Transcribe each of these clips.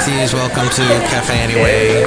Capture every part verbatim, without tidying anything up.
Matthews. Welcome to Cafe Anyway.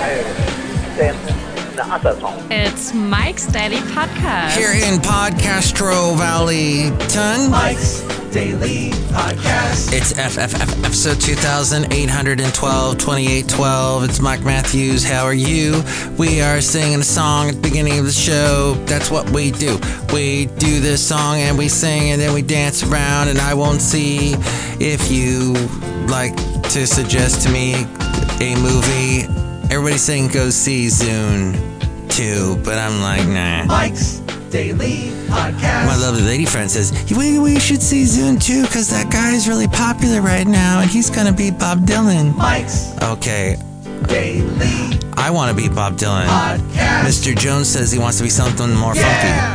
It's Mike's Daily Podcast. Here in Podcastro Valley, ton. Mike's Daily Podcast. It's F F F episode two thousand eight hundred twelve, twenty-eight twelve. It's Mike Matthews. How are you? We are singing a song at the beginning of the show. That's what we do. We do this song and we sing and then we dance around, and I won't see if you like to suggest to me a movie. Everybody's saying go see Zune two, but I'm like, nah. Mike's Daily Podcast. My lovely lady friend says, we, we should see Zune two because that guy is really popular right now and he's going to be Bob Dylan. Mike's Okay. Daily I want to be Bob Dylan. Podcast. Mister Jones says he wants to be something more Yeah.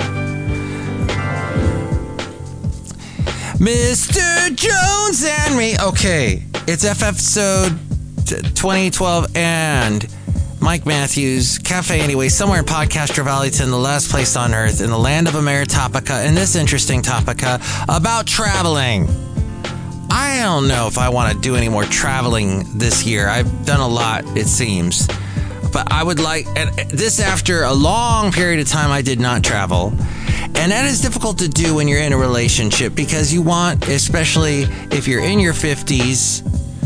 funky. Mister Jones and me. Okay. It's F F episode twenty twelve and Mike Matthews, Cafe Anyway, somewhere in Podcaster Valleyton, the last place on earth, in the land of Ameritopica, and this interesting topica about traveling. I don't know if I want to do any more traveling this year. I've done a lot, it seems. But I would like, and this after a long period of time I did not travel. And that is difficult to do when you're in a relationship because you want, especially if you're in your fifties,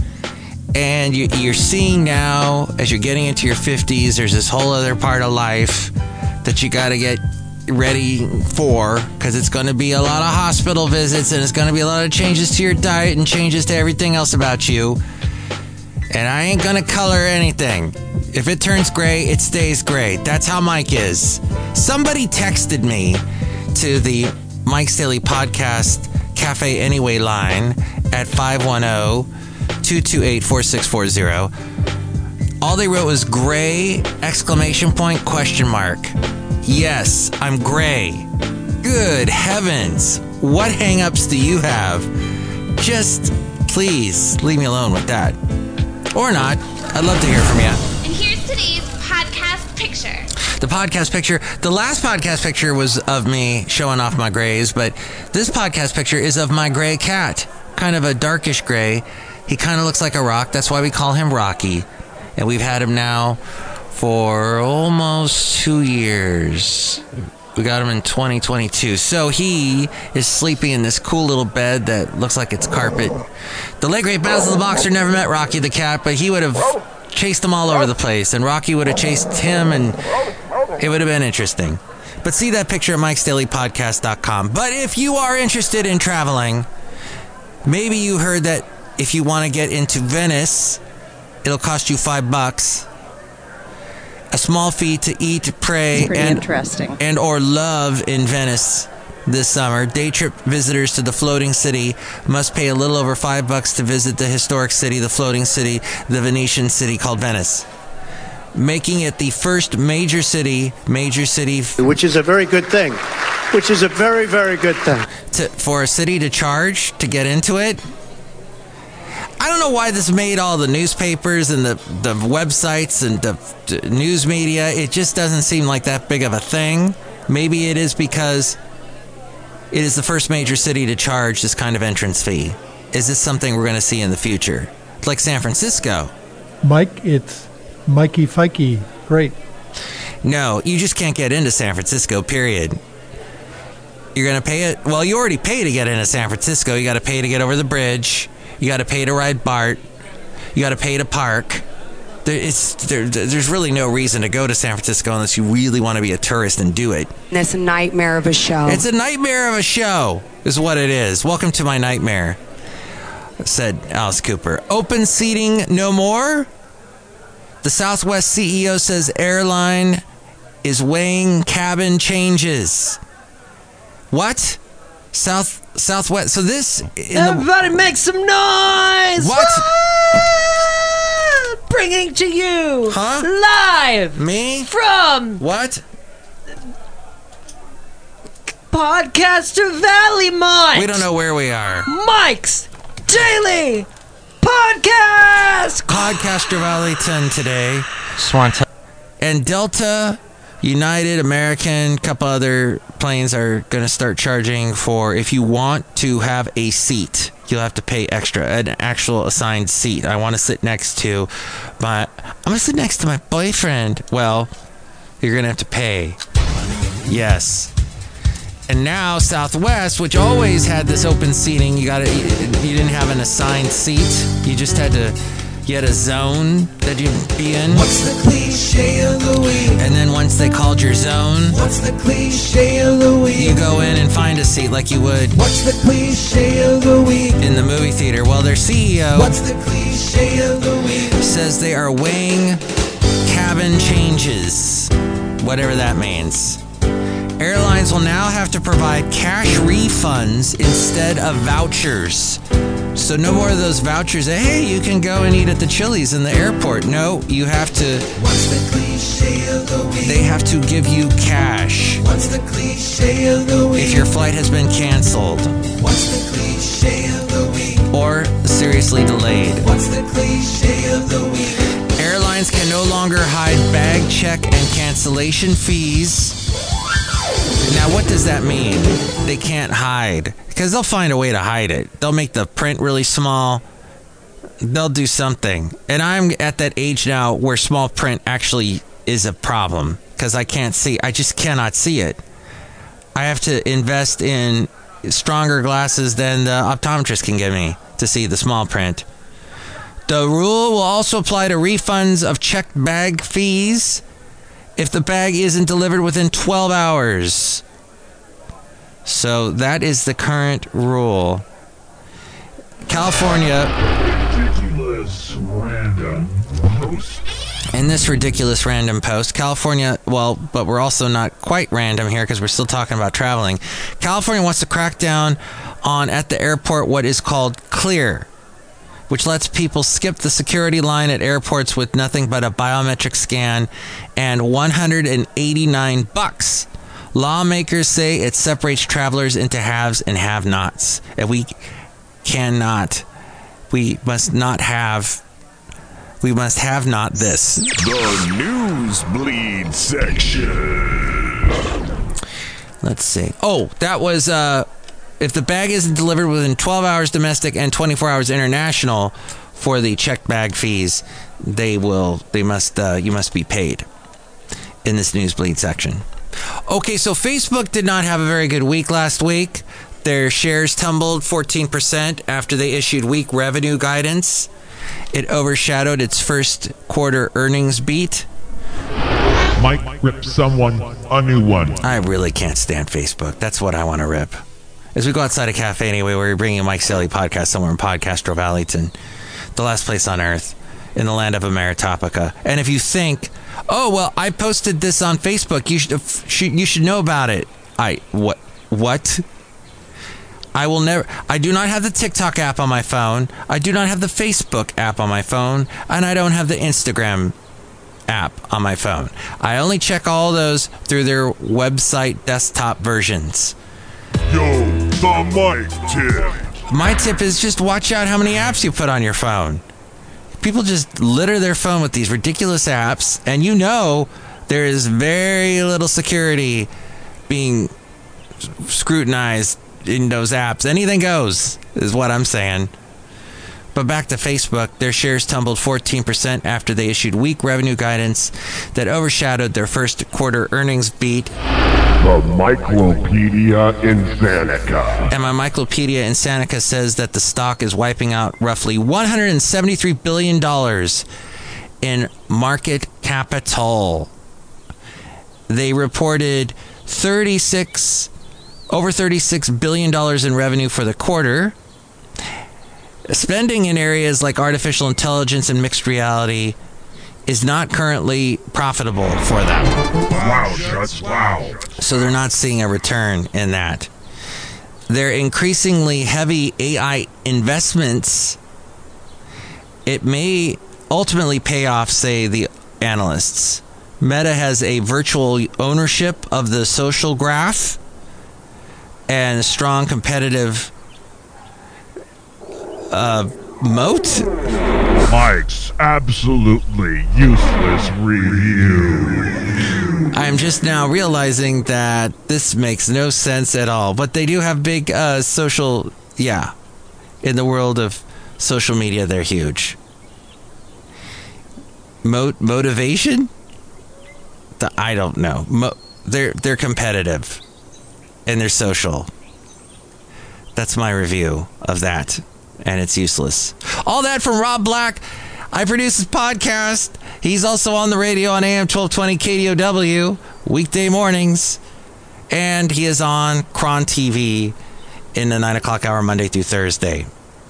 and you, you're seeing now, as you're getting into your fifties, there's this whole other part of life that you got to get ready for, because it's going to be a lot of hospital visits, and it's going to be a lot of changes to your diet and changes to everything else about you. And I ain't going to color anything. If it turns gray, it stays gray. That's how Mike is. Somebody texted me to the Mike's Daily Podcast Cafe Anyway line at five one zero, two two eight, four six four zero. All they wrote was gray, exclamation point, question mark. Yes, I'm gray. Good heavens. What hang-ups do you have? Just please leave me alone with that. Or not. I'd love to hear from you. And here's today's podcast picture. The podcast picture, the last podcast picture was of me showing off my grays, but this podcast picture is of my gray cat. Kind of a darkish gray. He kind of looks like a rock. That's why we call him Rocky. And we've had him now for almost two years. We got him in twenty twenty-two. So he is sleeping in this cool little bed that looks like it's carpet. The late great Basil the Boxer never met Rocky the cat, but he would have chased them all over the place. And Rocky would have chased him, and it would have been interesting. But see that picture at mikes daily podcast dot com. But if you are interested in traveling, maybe you heard that if you want to get into Venice, it'll cost you five bucks. A small fee to eat, pray, Pretty and, interesting. and or love in Venice this summer. Day trip visitors to the floating city must pay a little over five bucks to visit the historic city, the floating city, the Venetian city called Venice, making it the first major city, major city, which is a very good thing. Which is a very, very good thing. to, for a city to charge to get into it. I don't know why this made all the newspapers and the, the websites and the, the news media. It just doesn't seem like that big of a thing. Maybe it is because it is the first major city to charge this kind of entrance fee. Is this something we're going to see in the future? Like San Francisco. Mike, it's Mikey Fikey. Great. No, you just can't get into San Francisco, period. You're going to pay it. Well, you already pay to get into San Francisco. You got to pay to get over the bridge. You got to pay to ride BART. You got to pay to park. There, it's, there, there's really no reason to go to San Francisco unless you really want to be a tourist and do it. It's a nightmare of a show. It's a nightmare of a show, is what it is. Welcome to my nightmare, said Alice Cooper. Open seating no more? The Southwest C E O says airline is weighing cabin changes. What? South Southwest. So this. In Everybody the, make some noise! What? Ah! Bringing to you Huh? live Me? from What? Podcaster Valley, Mike. We don't know where we are. Mike's Daily Podcast. Podcaster Valleyton today. Swan. And Delta, United, American, couple other planes are going to start charging for if you want to have a seat. you'll have to pay extra, an actual assigned seat. I want to sit next to my, I'm going to sit next to my boyfriend. Well, you're going to have to pay. Yes. And now Southwest, which always had this open seating, you got to, you didn't have an assigned seat. You just had to, you had a zone that you'd be in. What's the cliche of the week? And then once they called your zone, What's the cliche of the week? you go in and find a seat like you would What's the cliche of the week? in the movie theater. Well, their C E O What's the cliche of the week? says they are weighing cabin changes, whatever that means. Airlines will now have to provide cash refunds instead of vouchers. So no more of those vouchers that, hey, you can go and eat at the Chili's in the airport. No, you have to, What's the cliche of the week? they have to give you cash What's the cliche of the week? if your flight has been canceled What's the cliche of the week? or seriously delayed. What's the cliche of the week? Airlines can no longer hide bag check and cancellation fees. Now, what does that mean? They can't hide, because they'll find a way to hide it. They'll make the print really small. They'll do something. And I'm at that age now where small print actually is a problem, because I can't see. I just cannot see it. I have to invest in stronger glasses than the optometrist can give me to see the small print. The rule will also apply to refunds of checked bag fees if the bag isn't delivered within twelve hours. So that is the current rule. California, Ridiculous random post. in this ridiculous random post, California, well, but we're also not quite random here because we're still talking about traveling. California wants to crack down on, at the airport, what is called Clear, which lets people skip the security line at airports with nothing but a biometric scan and one hundred eighty-nine bucks. Lawmakers say it separates travelers into haves and have-nots. And we cannot, we must not have, we must have not this. The Newsbleed section. Let's see. Oh, that was, uh, if the bag isn't delivered within twelve hours domestic and twenty-four hours international for the checked bag fees, they will, they must, uh, you must be paid in this Newsbleed section. Okay, so Facebook did not have a very good week last week. Their shares tumbled fourteen percent after they issued weak revenue guidance. It overshadowed its first quarter earnings beat. Mike ripped someone a new one. I really can't stand Facebook. That's what I want to rip. As we go outside a cafe anyway, we're bringing Mike's Daily Podcast somewhere in Podcastro Valleyton, the last place on earth, in the land of Ameritopica. And if you think, oh, well, I posted this on Facebook, you should you should know about it. I, what, what? I will never, I do not have the TikTok app on my phone. I do not have the Facebook app on my phone. And I don't have the Instagram app on my phone. I only check all those through their website desktop versions. Yo, the Mike tip. My tip is just watch out how many apps you put on your phone. People just litter their phone with these ridiculous apps, and you know there is very little security being scrutinized in those apps. Anything goes, is what I'm saying. But back to Facebook, their shares tumbled fourteen percent after they issued weak revenue guidance that overshadowed their first quarter earnings beat. The Myclopedia in Sanica. And my Myclopedia in Sanica says that the stock is wiping out roughly one hundred seventy-three billion dollars in market capital. They reported thirty-six, over thirty-six billion dollars in revenue for the quarter. Spending in areas like artificial intelligence and mixed reality is not currently profitable for them. Wow, just wow. So they're not seeing a return in that. Their increasingly heavy A I investments, it may ultimately pay off, say the analysts. Meta has a virtual ownership of the social graph and strong competitive uh, moat. Mike's absolutely useless review. I'm just now realizing that this makes no sense at all. But they do have big uh, social, yeah, In the world of social media, they're huge. Mo- motivation? The, I don't know. Mo- they're they're competitive, and they're social. That's my review of that, and it's useless. All that from Rob Black. I produce his podcast. He's also on the radio on A M twelve twenty K D O W weekday mornings, and he is on Cron T V in the nine o'clock hour Monday through Thursday.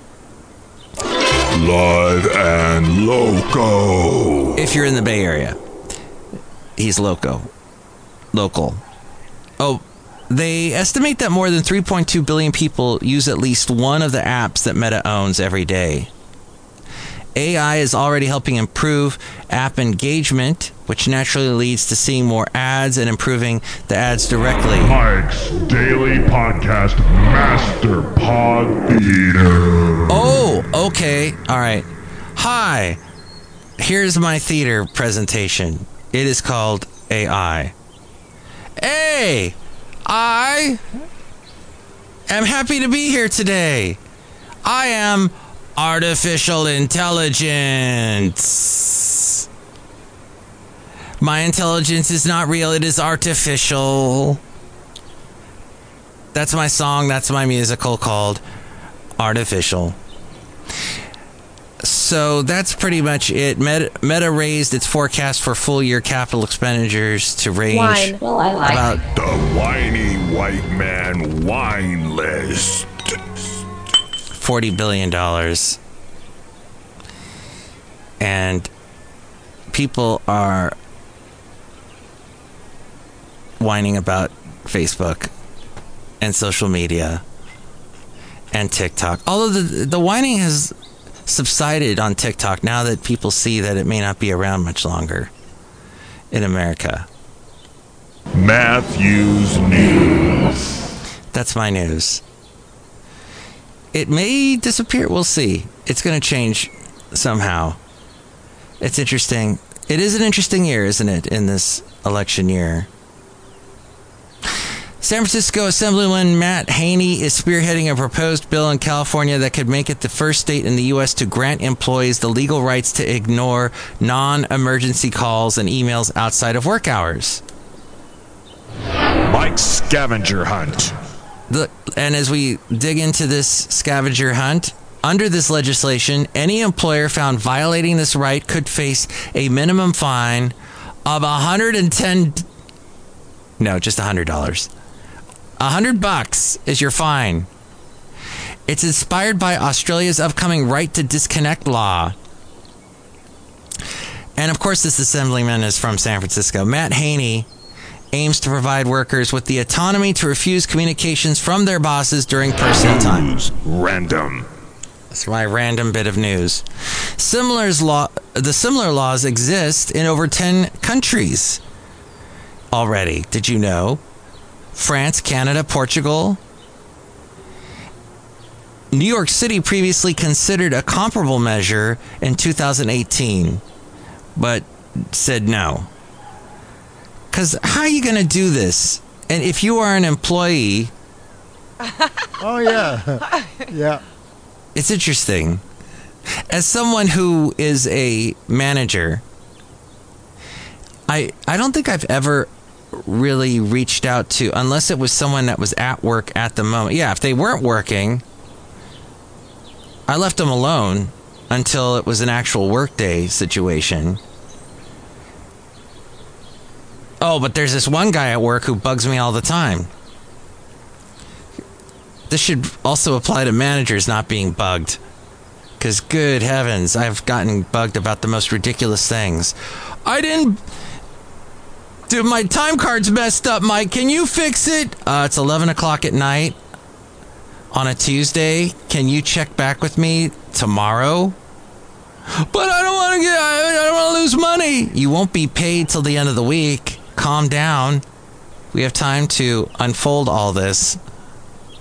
Live and loco. If you're in the Bay Area, he's loco. Local. Oh, they estimate that more than three point two billion people use at least one of the apps that Meta owns every day. A I is already helping improve app engagement, which naturally leads to seeing more ads and improving the ads directly. Mike's Daily Podcast Master Pod Theater. Oh, okay. All right. Hi. Here's my theater presentation. It is called A I. Hey, I am happy to be here today. I am artificial intelligence. My intelligence is not real. It is artificial. That's my song. That's my musical called Artificial. So that's pretty much it. Meta, Meta raised its forecast for full year capital expenditures to range Wine. Well, I like about The whiny white man wine list. forty billion dollars. And people are whining about Facebook and social media and TikTok. Although the, the whining has subsided on TikTok now that people see that it may not be around much longer in America. Matthew's News. That's my news. It may disappear. We'll see. It's going to change somehow. It's interesting. It is an interesting year, isn't it, in this election year? San Francisco Assemblyman Matt Haney is spearheading a proposed bill in California that could make it the first state in the U S to grant employees the legal rights to ignore non-emergency calls and emails outside of work hours. Mike's Scavenger Hunt. The, and as we dig into this scavenger hunt, under this legislation, any employer found violating this right could face a minimum fine of one hundred ten. No, just one hundred dollars. one hundred bucks is your fine. It's inspired by Australia's upcoming right to disconnect law. And of course, this assemblyman is from San Francisco. Matt Haney aims to provide workers with the autonomy to refuse communications from their bosses during personal time. News random. That's my random bit of news. Similar law, the similar laws exist in over ten countries already. Did you know? France, Canada, Portugal. New York City previously considered a comparable measure in two thousand eighteen, but said no. Because how are you going to do this? And if you are an employee... Oh, yeah. Yeah. It's interesting. As someone who is a manager, I I don't think I've ever really reached out to, unless it was someone that was at work at the moment. Yeah, if they weren't working, I left them alone until it was an actual workday situation. Oh, but there's this one guy at work who bugs me all the time. This should also apply to managers not being bugged. Because, good heavens, I've gotten bugged about the most ridiculous things. I didn't... Dude, my time card's messed up, Mike. Can you fix it? Uh, it's eleven o'clock at night on a Tuesday. Can you check back with me tomorrow? But I don't want to get... I don't want to lose money. You won't be paid till the end of the week. Calm down. We have time to unfold all this.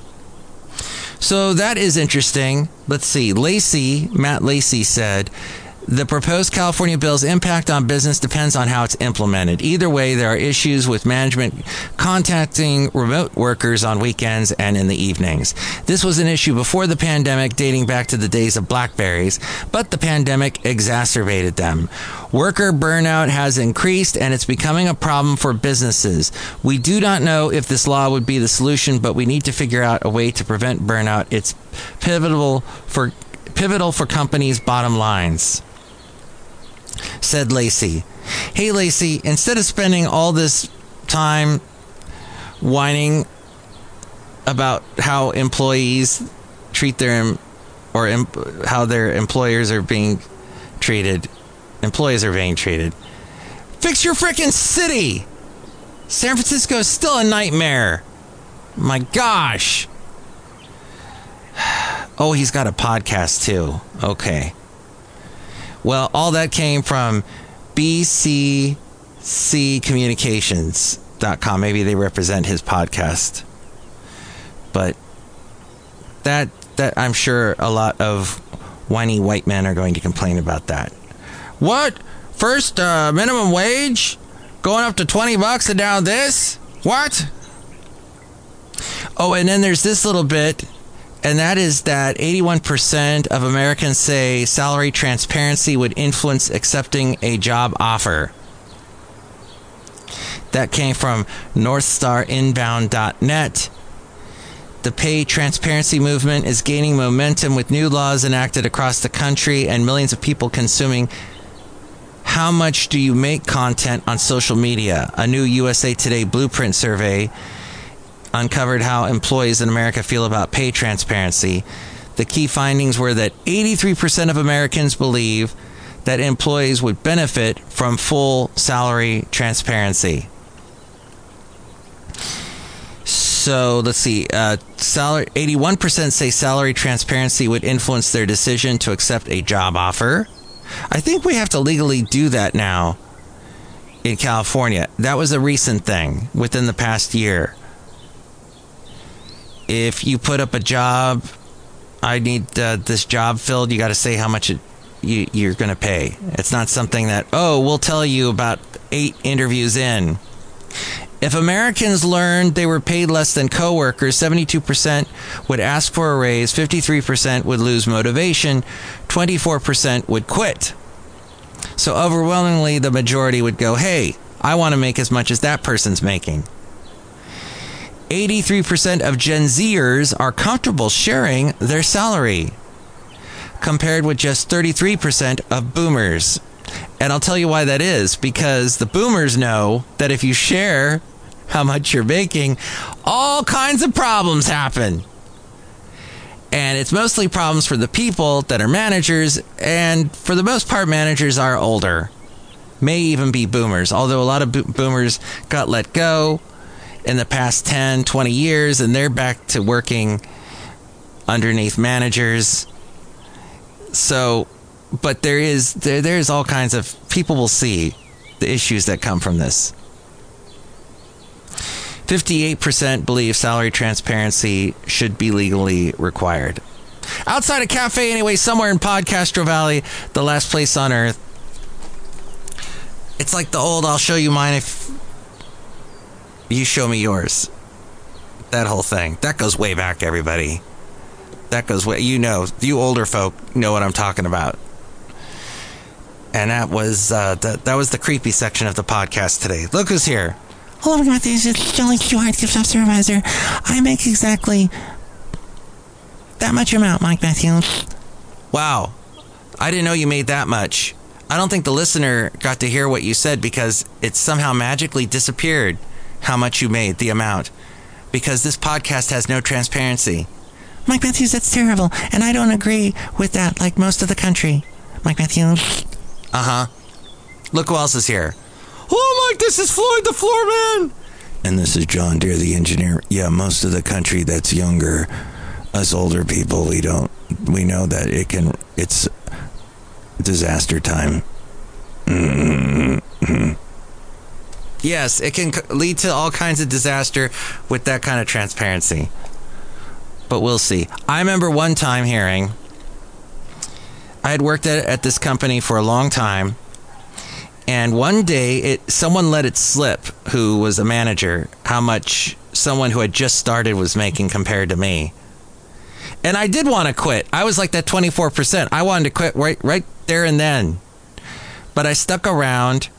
So that is interesting. Let's see. Lacey, Matt Lacey said The proposed California bill's impact on business depends on how it's implemented. Either way, there are issues with management contacting remote workers on weekends and in the evenings. This was an issue before the pandemic, dating back to the days of BlackBerries, but the pandemic exacerbated them. Worker burnout has increased, and it's becoming a problem for businesses. We do not know if this law would be the solution, but we need to figure out a way to prevent burnout. It's pivotal for pivotal for companies' bottom lines, said Lacey. Hey, Lacey, instead of spending all this time whining about how employees treat their, or em, how their employers are being treated, employees are being treated, fix your frickin' city. San Francisco is still a nightmare. My gosh. Oh, he's got a podcast too. Okay. Well, all that came from B C C communications dot com. Maybe they represent his podcast. But that that I'm sure a lot of whiny white men are going to complain about that. What? First uh, minimum wage going up to twenty bucks and now this? What? Oh, and then there's this little bit, and that is that eighty-one percent of Americans say salary transparency would influence accepting a job offer. That came from north star inbound dot net. The pay transparency movement is gaining momentum with new laws enacted across the country and millions of people consuming How Much Do You Make content on social media. A new U S A Today Blueprint survey uncovered how employees in America feel about pay transparency. The key findings were that eighty-three percent of Americans believe that employees would benefit from full salary transparency. So let's see, uh, salary, eighty-one percent say salary transparency would influence their decision to accept a job offer. I think we have to legally do that now in California. That was a recent thing within the past year. If you put up a job, I need uh, this job filled, you got to say how much it, you, you're going to pay. It's not something that, oh, we'll tell you about eight interviews in. If Americans learned they were paid less than coworkers, seventy-two percent would ask for a raise, fifty-three percent would lose motivation, twenty-four percent would quit. So overwhelmingly, the majority would go, hey, I want to make as much as that person's making. eighty-three percent of Gen Zers are comfortable sharing their salary, compared with just thirty-three percent of boomers. And I'll tell you why that is, because the boomers know that if you share how much you're making, all kinds of problems happen. And it's mostly problems for the people that are managers, and for the most part, managers are older. May even be boomers, although a lot of bo- boomers got let go in the past ten, twenty years, and they're back to working underneath managers. So, but there is there there's all kinds of people will see the issues that come from this. fifty-eight percent believe salary transparency should be legally required. Outside a cafe, anyway, somewhere in Podcastro Valley, the last place on earth. It's like the old I'll show you mine if you show me yours. That whole thing. That goes way back, everybody. That goes way, you know, you older folk know what I'm talking about. And that was uh, the, that was the creepy section of the podcast today. Look who's here. Hello, Matthews. It's Jolly Stewart, gift shop supervisor. I make exactly that much amount, Mike Matthews. Wow. I didn't know you made that much. I don't think the listener got to hear what you said because it somehow magically disappeared how much you made, the amount. Because this podcast has no transparency. Mike Matthews, that's terrible. And I don't agree with that like most of the country. Mike Matthews. Uh-huh. Look who else is here. Oh, Mike, this is Floyd the Floor Man. And this is John Deere the engineer. Yeah, most of the country that's younger, us older people, we don't, we know that it can, it's disaster time. Mm-hmm. Yes, it can lead to all kinds of disaster with that kind of transparency. But we'll see. I remember one time hearing, I I had worked at, at this company for a long time. And one day, it someone let it slip, who was a manager, how much someone who had just started was making compared to me. And I did want to quit. I was like that twenty-four percent. I wanted to quit right, right there and then. But I stuck around.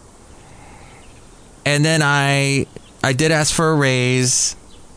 And then I, I did ask for a raise.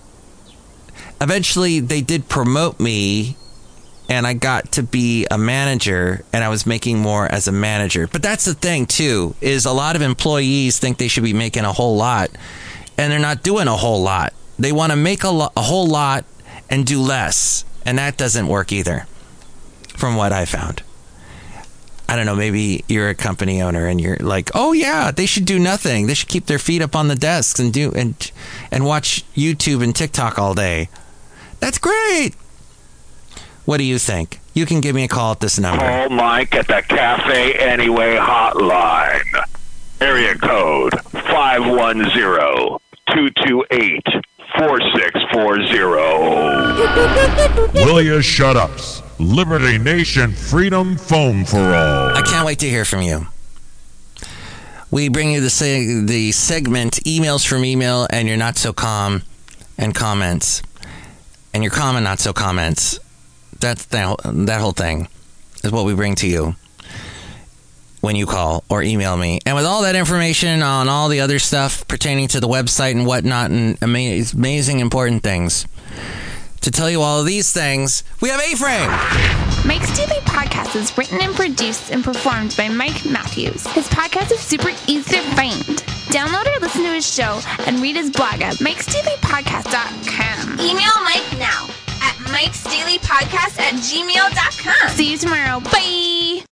Eventually, they did promote me. And I got to be a manager, and I was making more as a manager. But that's the thing, too, is a lot of employees think they should be making a whole lot, and they're not doing a whole lot. They want to make a, lo- a whole lot and do less, and that doesn't work either, from what I found. I don't know, maybe you're a company owner, and you're like, oh, yeah, they should do nothing. They should keep their feet up on the desks and do and and watch YouTube and TikTok all day. That's great. What do you think? You can give me a call at this number. Call Mike at the Cafe Anyway hotline. Area code five one zero, two two eight, four six four zero. Will you shut ups? Liberty Nation Freedom Foam for All. I can't wait to hear from you. We bring you the seg- the segment Emails from Email and Your Not So Calm and Comments. And Your Calm and Not So Comments. That's that, that whole thing is what we bring to you when you call or email me. And with all that information on all the other stuff pertaining to the website and whatnot and amazing, amazing important things. To tell you all of these things, we have A-Frame. Mike's Daily Podcast is written and produced and performed by Mike Matthews. His podcast is super easy to find. Download or listen to his show and read his blog at mikes daily podcast dot com. Email Mike now at mikes daily podcast at gmail dot com. See you tomorrow. Bye.